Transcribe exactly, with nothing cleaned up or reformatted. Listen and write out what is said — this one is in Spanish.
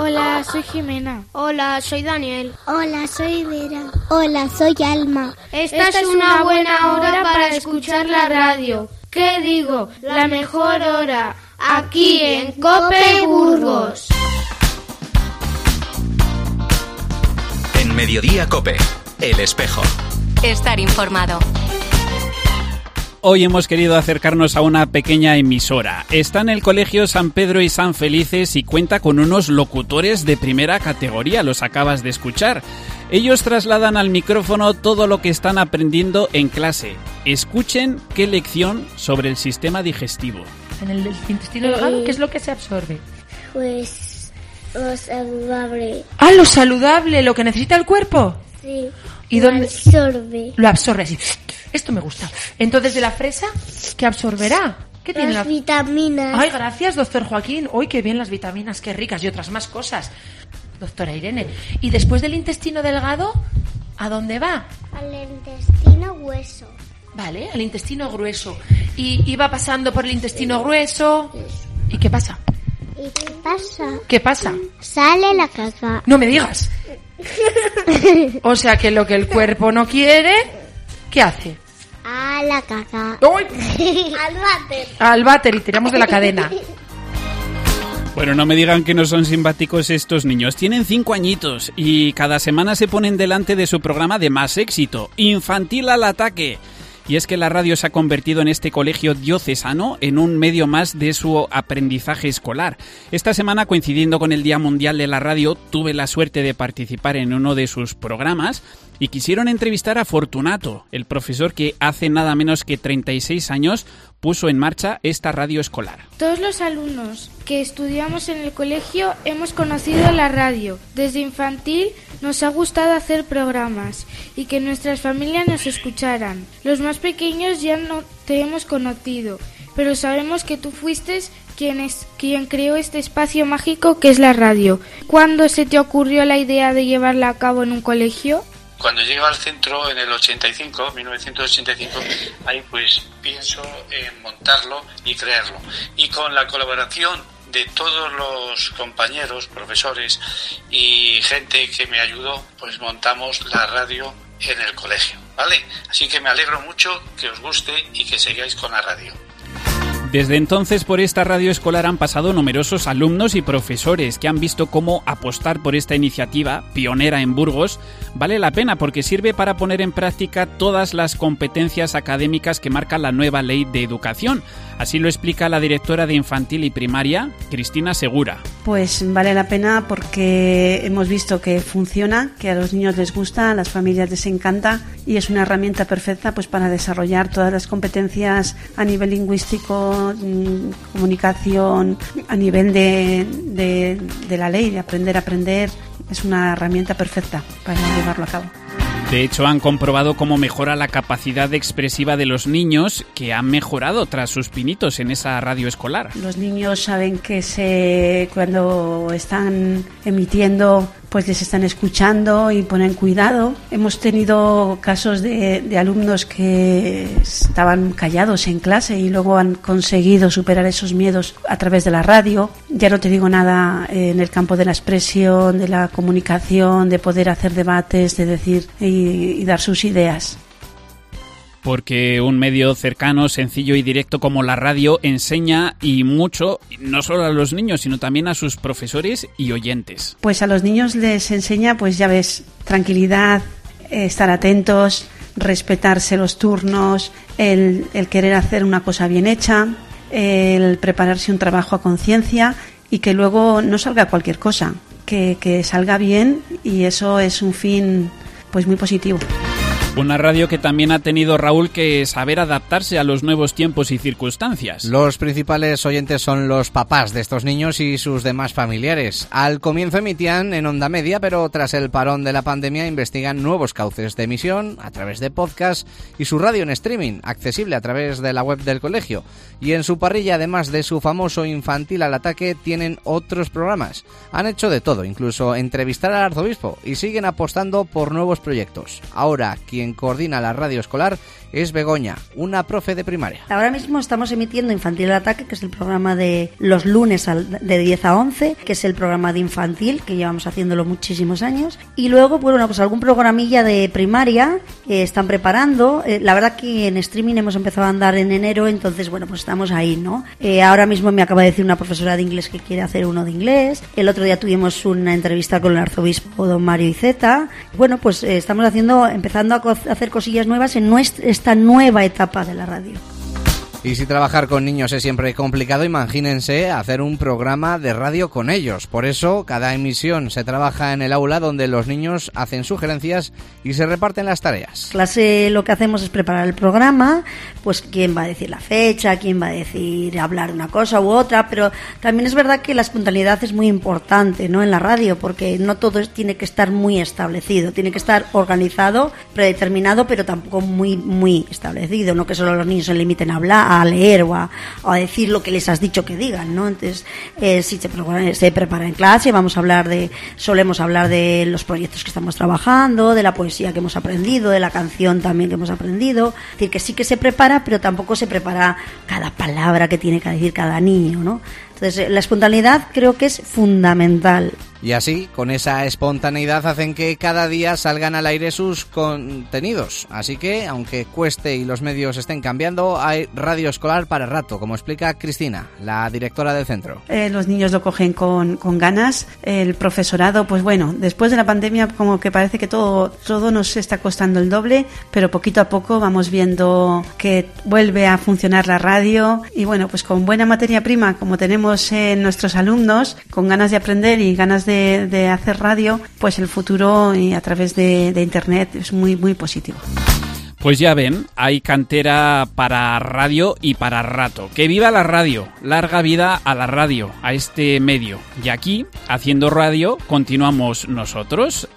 Hola, soy Jimena. Hola, soy Daniel. Hola, soy Vera. Hola, soy Alma. Esta, Esta es una buena hora para escuchar la radio. ¿Qué digo? La mejor hora. Aquí en COPE Burgos. En Mediodía COPE, El Espejo. Estar informado. Hoy hemos querido acercarnos a una pequeña emisora. Está en el Colegio San Pedro y San Felices y cuenta con unos locutores de primera categoría, los acabas de escuchar. Ellos trasladan al micrófono todo lo que están aprendiendo en clase. Escuchen qué lección sobre el sistema digestivo. En el intestino delgado, ¿qué es lo que se absorbe? Pues lo saludable. Ah, lo saludable, lo que necesita el cuerpo. Sí. ¿Y lo dónde? absorbe. Lo absorbe así. Esto me gusta. Entonces, de la fresa, ¿qué absorberá? ¿Qué tiene las la... vitaminas. Ay, gracias, doctor Joaquín. Uy, qué bien las vitaminas, qué ricas y otras más cosas. Doctora Irene. Y después del intestino delgado, ¿a dónde va? Al intestino grueso. Vale, al intestino grueso. Y, y va pasando por el intestino grueso. ¿Y qué pasa? ¿Y qué pasa? ¿Qué pasa? Sale la caca. No me digas. O sea que lo que el cuerpo no quiere, ¿qué hace? A la caca. ¡Uy! Al váter. Al váter y tiramos de la cadena. Bueno, no me digan que no son simpáticos estos niños. Tienen cinco añitos y cada semana se ponen delante de su programa de más éxito, Infantil al Ataque. Y es que la radio se ha convertido en este colegio diocesano en un medio más de su aprendizaje escolar. Esta semana, coincidiendo con el Día Mundial de la Radio, tuve la suerte de participar en uno de sus programas y quisieron entrevistar a Fortunato, el profesor que hace nada menos que treinta y seis años puso en marcha esta radio escolar. Todos los alumnos que estudiamos en el colegio hemos conocido la radio. Desde infantil nos ha gustado hacer programas y que nuestras familias nos escucharan. Los más pequeños ya no te hemos conocido, pero sabemos que tú fuiste quien, es, quien creó este espacio mágico que es la radio. ¿Cuándo se te ocurrió la idea de llevarla a cabo en un colegio? Cuando llego al centro en el ochenta y cinco, mil novecientos ochenta y cinco, ahí pues pienso en montarlo y crearlo. Y con la colaboración de todos los compañeros, profesores y gente que me ayudó, pues montamos la radio en el colegio, ¿vale? Así que me alegro mucho que os guste y que sigáis con la radio. Desde entonces por esta radio escolar han pasado numerosos alumnos y profesores que han visto cómo apostar por esta iniciativa, pionera en Burgos, vale la pena porque sirve para poner en práctica todas las competencias académicas que marca la nueva ley de educación. Así lo explica la directora de Infantil y Primaria, Cristina Segura. Pues vale la pena porque hemos visto que funciona, que a los niños les gusta, a las familias les encanta y es una herramienta perfecta pues para desarrollar todas las competencias a nivel lingüístico, comunicación, a nivel de, de, de la ley, de aprender a aprender. Es una herramienta perfecta para llevarlo a cabo. De hecho, han comprobado cómo mejora la capacidad expresiva de los niños, que han mejorado tras sus pinitos en esa radio escolar. Los niños saben que se, cuando están emitiendo, pues les están escuchando y ponen cuidado. Hemos tenido casos de, de alumnos que estaban callados en clase y luego han conseguido superar esos miedos a través de la radio. Ya no te digo nada en el campo de la expresión, de la comunicación, de poder hacer debates, de decir y, y dar sus ideas. Porque un medio cercano, sencillo y directo como la radio enseña y mucho, no solo a los niños, sino también a sus profesores y oyentes. Pues a los niños les enseña, pues ya ves, tranquilidad, eh, estar atentos, respetarse los turnos, el, el querer hacer una cosa bien hecha, el prepararse un trabajo a conciencia y que luego no salga cualquier cosa, que, que salga bien y eso es un fin pues muy positivo. Una radio que también ha tenido, Raúl, que saber adaptarse a los nuevos tiempos y circunstancias. Los principales oyentes son los papás de estos niños y sus demás familiares. Al comienzo emitían en onda media, pero tras el parón de la pandemia investigan nuevos cauces de emisión a través de podcast y su radio en streaming, accesible a través de la web del colegio. Y en su parrilla, además de su famoso Infantil al Ataque, tienen otros programas. Han hecho de todo, incluso entrevistar al arzobispo, y siguen apostando por nuevos proyectos. Ahora, quien quien coordina la radio escolar es Begoña, una profe de primaria. Ahora mismo estamos emitiendo Infantil al Ataque, que es el programa de los lunes de diez a once, que es el programa de infantil, que llevamos haciéndolo muchísimos años. Y luego, bueno, pues algún programilla de primaria que están preparando. Eh, la verdad que en streaming hemos empezado a andar en enero, entonces, bueno, pues estamos ahí, ¿no? Eh, ahora mismo me acaba de decir una profesora de inglés que quiere hacer uno de inglés. El otro día tuvimos una entrevista con el arzobispo don Mario Iceta. Bueno, pues eh, estamos haciendo, empezando a co- hacer cosillas nuevas en nuestra, esta nueva etapa de la radio. Y si trabajar con niños es siempre complicado, imagínense hacer un programa de radio con ellos. Por eso, cada emisión se trabaja en el aula donde los niños hacen sugerencias y se reparten las tareas. Clase, lo que hacemos es preparar el programa, pues quién va a decir la fecha, quién va a decir hablar una cosa u otra, pero también es verdad que la espontaneidad es muy importante, ¿no?, en la radio, porque no todo es, tiene que estar muy establecido, tiene que estar organizado, predeterminado, pero tampoco muy muy establecido, no que solo los niños se limiten a hablar, a leer o a, o a decir lo que les has dicho que digan, ¿no? Entonces, eh, si se prepara, se prepara en clase, vamos a hablar de, solemos hablar de los proyectos que estamos trabajando, de la poesía que hemos aprendido, de la canción también que hemos aprendido. Es decir, que sí que se prepara, pero tampoco se prepara cada palabra que tiene que decir cada niño, ¿no? Entonces, la espontaneidad creo que es fundamental. Y así, con esa espontaneidad, hacen que cada día salgan al aire sus contenidos. Así que, aunque cueste y los medios estén cambiando, hay radio escolar para rato, como explica Cristina, la directora del centro. Eh, los niños lo cogen con, con ganas. El profesorado, pues bueno, después de la pandemia como que parece que todo, todo nos está costando el doble, pero poquito a poco vamos viendo que vuelve a funcionar la radio. Y bueno, pues con buena materia prima, como tenemos en nuestros alumnos, con ganas de aprender y ganas de De, de hacer radio, pues el futuro y a través de, de internet es muy muy positivo. Pues ya ven, hay cantera para radio y para rato. ¡Que viva la radio! Larga vida a la radio, a este medio. Y aquí, haciendo radio, continuamos nosotros.